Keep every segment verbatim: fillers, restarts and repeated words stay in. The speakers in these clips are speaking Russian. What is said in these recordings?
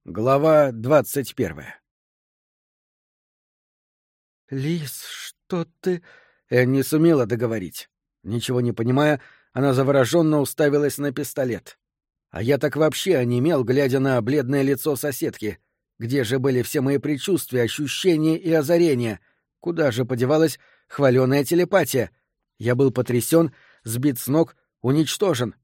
Глава двадцать первая. «Лиз, что ты...» Энн не сумела договорить. Ничего не понимая, она завороженно уставилась на пистолет. А я так вообще онемел, глядя на бледное лицо соседки. Где же были все мои предчувствия, ощущения и озарения? Куда же подевалась хваленая телепатия? Я был потрясен, сбит с ног, уничтожен.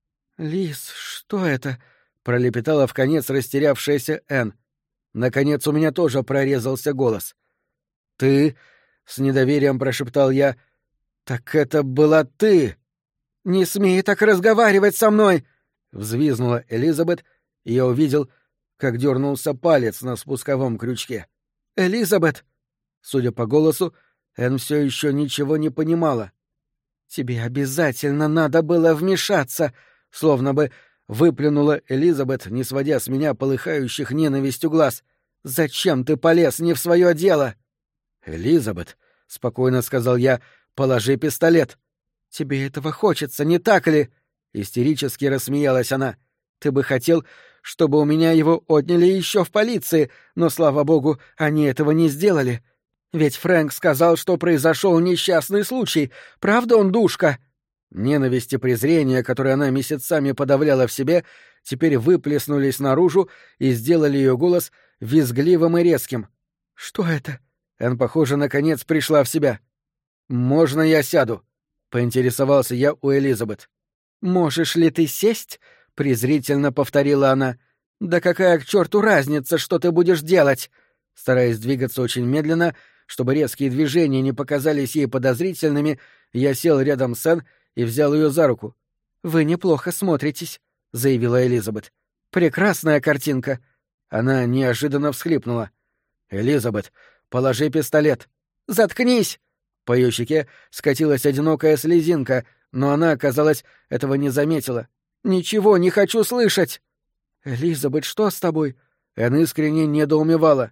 «Лиз, что это?» — пролепетала вконец растерявшаяся Энн. Наконец у меня тоже прорезался голос. «Ты...» — с недоверием прошептал я. «Так это была ты!» «Не смей так разговаривать со мной!» — взвизгнула Элизабет, и я увидел, как дернулся палец на спусковом крючке. «Элизабет!» Судя по голосу, Энн все еще ничего не понимала. «Тебе обязательно надо было вмешаться!» Словно бы выплюнула Элизабет, не сводя с меня полыхающих ненавистью глаз. «Зачем ты полез не в свое дело?» «Элизабет», — спокойно сказал я, — «положи пистолет». «Тебе этого хочется, не так ли?» — истерически рассмеялась она. «Ты бы хотел, чтобы у меня его отняли еще в полиции, но, слава богу, они этого не сделали. Ведь Фрэнк сказал, что произошел несчастный случай. Правда он душка?» Ненависть и презрение, которые она месяцами подавляла в себе, теперь выплеснулись наружу и сделали ее голос визгливым и резким. «Что это?» Энн, похоже, наконец пришла в себя. «Можно я сяду?» — поинтересовался я у Элизабет. «Можешь ли ты сесть?» — презрительно повторила она. «Да какая к черту разница, что ты будешь делать?» Стараясь двигаться очень медленно, чтобы резкие движения не показались ей подозрительными, я сел рядом с Энн и взял ее за руку. «Вы неплохо смотритесь», — заявила Элизабет. «Прекрасная картинка». Она неожиданно всхлипнула. «Элизабет, положи пистолет». «Заткнись!» По ее щеке скатилась одинокая слезинка, но она, казалось, этого не заметила. «Ничего не хочу слышать!» «Элизабет, что с тобой?» Энн искренне недоумевала.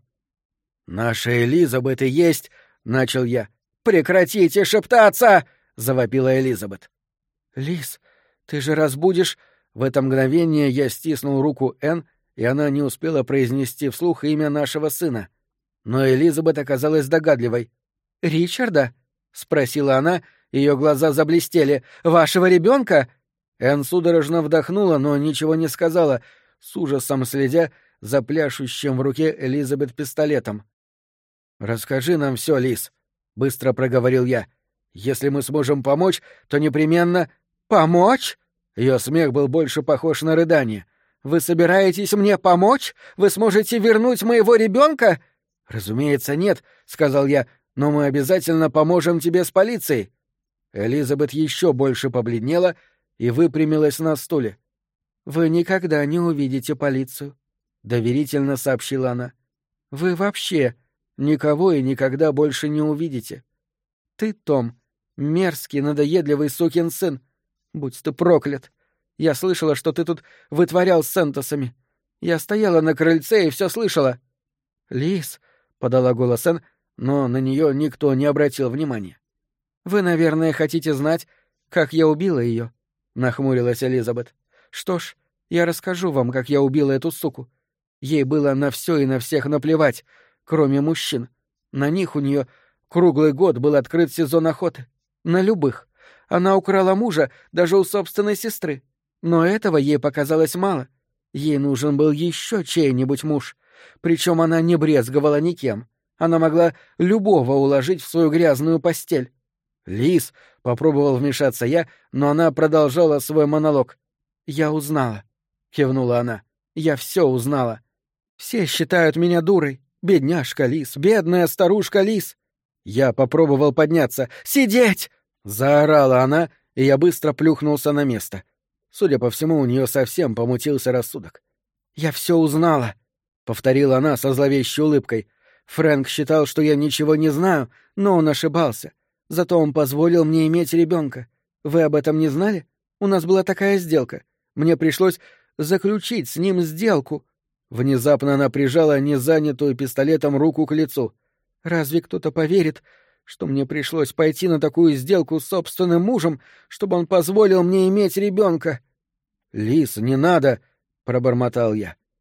«Наша Элизабет и есть...» — начал я. «Прекратите шептаться!» — завопила Элизабет. «Лиз, ты же разбудишь...» В это мгновение я стиснул руку Энн, и она не успела произнести вслух имя нашего сына. Но Элизабет оказалась догадливой. «Ричарда?» — спросила она, ее глаза заблестели. «Вашего ребенка?» Энн судорожно вдохнула, но ничего не сказала, с ужасом следя за пляшущим в руке Элизабет пистолетом. «Расскажи нам все, Лиз», — быстро проговорил я. «Если мы сможем помочь, то непременно...» «Помочь?» Ее смех был больше похож на рыдание. «Вы собираетесь мне помочь? Вы сможете вернуть моего ребенка?» «Разумеется, нет», — сказал я, — «но мы обязательно поможем тебе с полицией». Элизабет еще больше побледнела и выпрямилась на стуле. «Вы никогда не увидите полицию», — доверительно сообщила она. «Вы вообще никого и никогда больше не увидите. Ты, Том, мерзкий, надоедливый сукин сын. Будь ты проклят. Я слышала, что ты тут вытворял с Сентосами. Я стояла на крыльце и все слышала». «Лиз», — подала голос Энн, но на нее никто не обратил внимания. «Вы, наверное, хотите знать, как я убила ее?» — нахмурилась Элизабет. «Что ж, я расскажу вам, как я убила эту суку. Ей было на все и на всех наплевать, кроме мужчин. На них у нее круглый год был открыт сезон охоты. На любых. Она украла мужа даже у собственной сестры. Но этого ей показалось мало. Ей нужен был еще чей-нибудь муж. Причем она не брезговала никем. Она могла любого уложить в свою грязную постель». «Лиз», — попробовал вмешаться я, но она продолжала свой монолог. «Я узнала», — кивнула она. «Я все узнала. Все считают меня дурой. Бедняжка Лиз, бедная старушка Лиз». Я попробовал подняться. «Сидеть!» — заорала она, и я быстро плюхнулся на место. Судя по всему, у нее совсем помутился рассудок. «Я все узнала», — повторила она со зловещей улыбкой. «Фрэнк считал, что я ничего не знаю, но он ошибался. Зато он позволил мне иметь ребенка. Вы об этом не знали? У нас была такая сделка. Мне пришлось заключить с ним сделку». Внезапно она прижала незанятую пистолетом руку к лицу. «Разве кто-то поверит, что мне пришлось пойти на такую сделку с собственным мужем, чтобы он позволил мне иметь ребенка?» «Лиз, не надо!» — пробормотал я.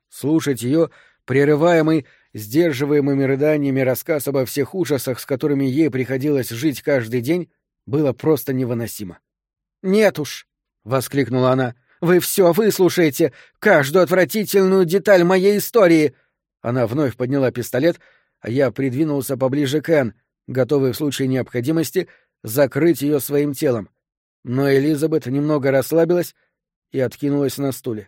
Слушать ее, прерываемый сдерживаемыми рыданиями рассказ обо всех ужасах, с которыми ей приходилось жить каждый день, было просто невыносимо. «Нет уж!» — воскликнула она. «Вы все выслушаете! Каждую отвратительную деталь моей истории!» Она вновь подняла пистолет, а я придвинулся поближе к Энн, готовый в случае необходимости закрыть ее своим телом. Но Элизабет немного расслабилась и откинулась на стуле.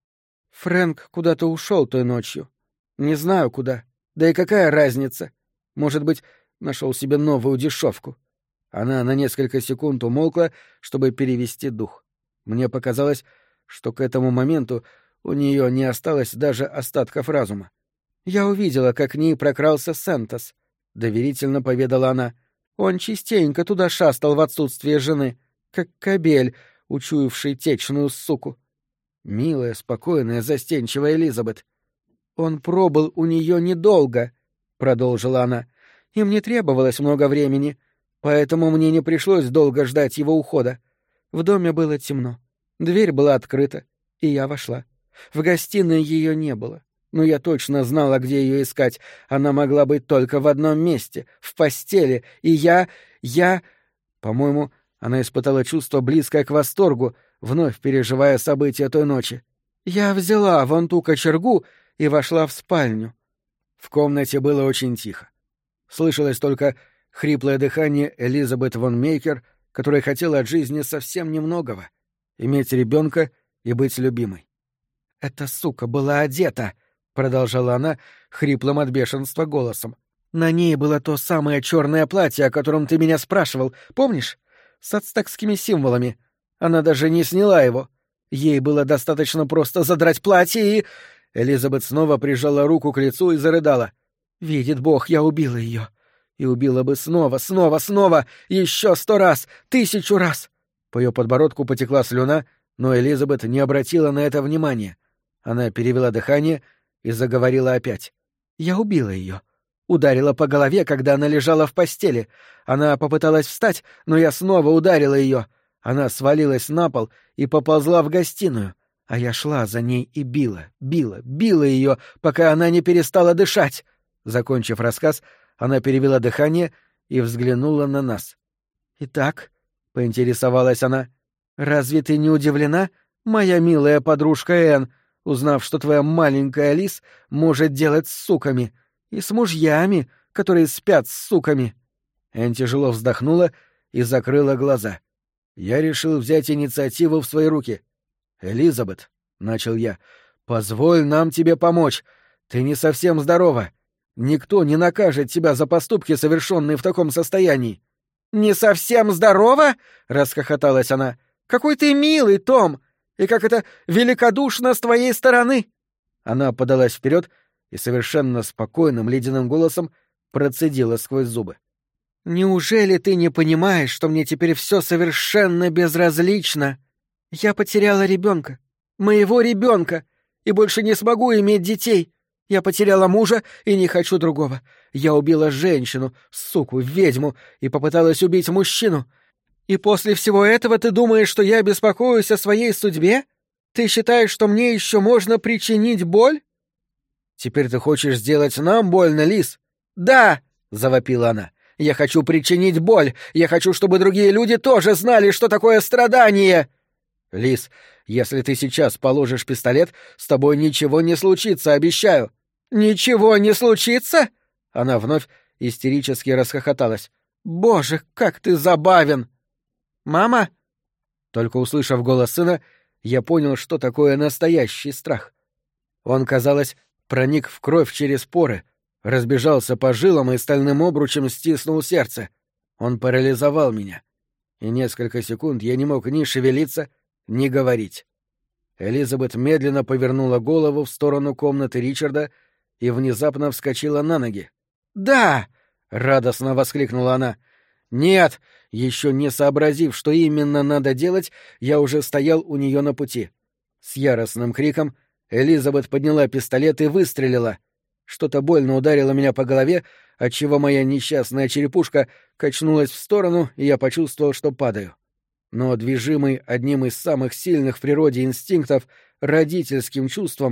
«Фрэнк куда-то ушел той ночью. Не знаю куда. Да и какая разница? Может быть, нашел себе новую дешевку». Она на несколько секунд умолкла, чтобы перевести дух. Мне показалось, что к этому моменту у нее не осталось даже остатков разума. «Я увидела, как к ней прокрался Сентос», — доверительно поведала она. «Он частенько туда шастал в отсутствие жены, как кобель, учуявший течную суку». Милая, спокойная, застенчивая Элизабет. «Он пробыл у нее недолго», — продолжила она. «Им не требовалось много времени, поэтому мне не пришлось долго ждать его ухода. В доме было темно, дверь была открыта, и я вошла. В гостиной ее не было, но я точно знала, где ее искать. Она могла быть только в одном месте, в постели, и я... я... По-моему, она испытала чувство, близкое к восторгу, вновь переживая события той ночи. Я взяла вон ту кочергу и вошла в спальню. В комнате было очень тихо. Слышалось только хриплое дыхание Элизабет фон Мейкер, которая хотела от жизни совсем немногого — иметь ребенка и быть любимой. «Эта сука была одета», — продолжала она хриплым от бешенства голосом. «На ней было то самое черное платье, о котором ты меня спрашивал, помнишь? С ацтекскими символами. Она даже не сняла его. Ей было достаточно просто задрать платье и...» Элизабет снова прижала руку к лицу и зарыдала. «Видит Бог, я убила ее. И убила бы снова, снова, снова, еще сто раз, тысячу раз!» По ее подбородку потекла слюна, но Элизабет не обратила на это внимания. Она перевела дыхание и заговорила опять. «Я убила ее. Ударила по голове, когда она лежала в постели. Она попыталась встать, но я снова ударила ее. Она свалилась на пол и поползла в гостиную, а я шла за ней и била, била, била ее, пока она не перестала дышать». Закончив рассказ, она перевела дыхание и взглянула на нас. «Итак», — поинтересовалась она, — «разве ты не удивлена, моя милая подружка Энн, узнав, что твоя маленькая Лиз может делать с суками, и с мужьями, которые спят с суками?» Энн тяжело вздохнула и закрыла глаза. Я решил взять инициативу в свои руки. «Элизабет», — начал я, — «позволь нам тебе помочь. Ты не совсем здорова. Никто не накажет тебя за поступки, совершенные в таком состоянии». «Не совсем здорова?» — расхохоталась она. «Какой ты милый, Том! И как это великодушно с твоей стороны!» Она подалась вперед и совершенно спокойным ледяным голосом процедила сквозь зубы. «Неужели ты не понимаешь, что мне теперь все совершенно безразлично? Я потеряла ребенка, моего ребенка, и больше не смогу иметь детей. Я потеряла мужа и не хочу другого. Я убила женщину, суку, ведьму, и попыталась убить мужчину. И после всего этого ты думаешь, что я беспокоюсь о своей судьбе? Ты считаешь, что мне еще можно причинить боль?» «Теперь ты хочешь сделать нам больно, Лиз?» «Да!» — завопила она. «Я хочу причинить боль. Я хочу, чтобы другие люди тоже знали, что такое страдание!» «Лиз, если ты сейчас положишь пистолет, с тобой ничего не случится, обещаю». «Ничего не случится?» Она вновь истерически расхохоталась. «Боже, как ты забавен!» «Мама?» Только услышав голос сына, я понял, что такое настоящий страх. Он, казалось, проник в кровь через поры, разбежался по жилам и стальным обручем стиснул сердце. Он парализовал меня. И несколько секунд я не мог ни шевелиться, ни говорить. Элизабет медленно повернула голову в сторону комнаты Ричарда и внезапно вскочила на ноги. «Да!» — радостно воскликнула она. «Нет!» — еще не сообразив, что именно надо делать, я уже стоял у нее на пути. С яростным криком Элизабет подняла пистолет и выстрелила. Что-то больно ударило меня по голове, отчего моя несчастная черепушка качнулась в сторону, и я почувствовал, что падаю. Но, движимый одним из самых сильных в природе инстинктов, родительским чувством,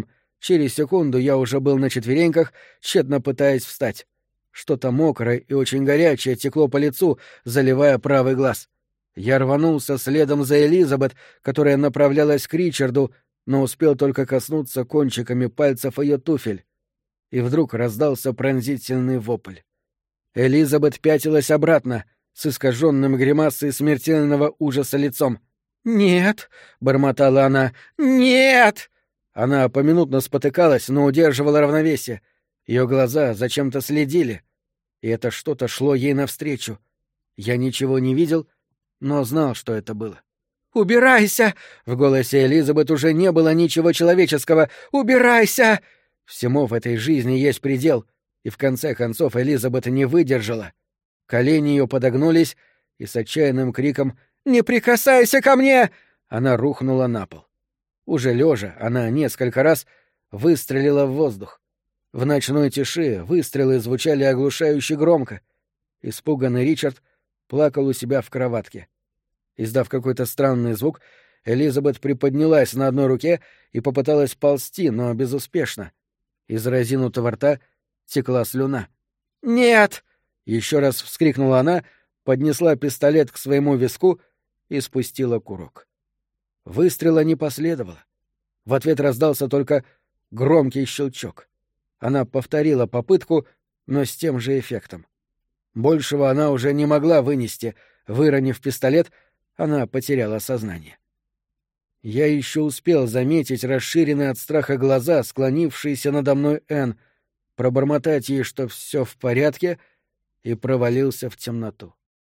Через секунду я уже был на четвереньках, тщетно пытаясь встать. Что-то мокрое и очень горячее текло по лицу, заливая правый глаз. Я рванулся следом за Элизабет, которая направлялась к Ричарду, но успел только коснуться кончиками пальцев ее туфель. И вдруг раздался пронзительный вопль. Элизабет пятилась обратно, с искаженным гримасой смертельного ужаса лицом. «Нет!» — бормотала она. «Нет!» Она поминутно спотыкалась, но удерживала равновесие. Ее глаза зачем-то следили, и это что-то шло ей навстречу. Я ничего не видел, но знал, что это было. «Убирайся!» — в голосе Элизабет уже не было ничего человеческого. «Убирайся!» Всему в этой жизни есть предел, и в конце концов Элизабет не выдержала. Колени ее подогнулись, и с отчаянным криком «Не прикасайся ко мне!» она рухнула на пол. Уже лежа, она несколько раз выстрелила в воздух. В ночной тиши выстрелы звучали оглушающе громко. Испуганный Ричард плакал у себя в кроватке. Издав какой-то странный звук, Элизабет приподнялась на одной руке и попыталась ползти, но безуспешно. Из разинутого рта текла слюна. «Нет!» — еще раз вскрикнула она, поднесла пистолет к своему виску и спустила курок. Выстрела не последовало. В ответ раздался только громкий щелчок. Она повторила попытку, но с тем же эффектом. Большего она уже не могла вынести. Выронив пистолет, она потеряла сознание. Я еще успел заметить расширенные от страха глаза, склонившиеся надо мной Энн, пробормотать ей, что все в порядке, и провалился в темноту.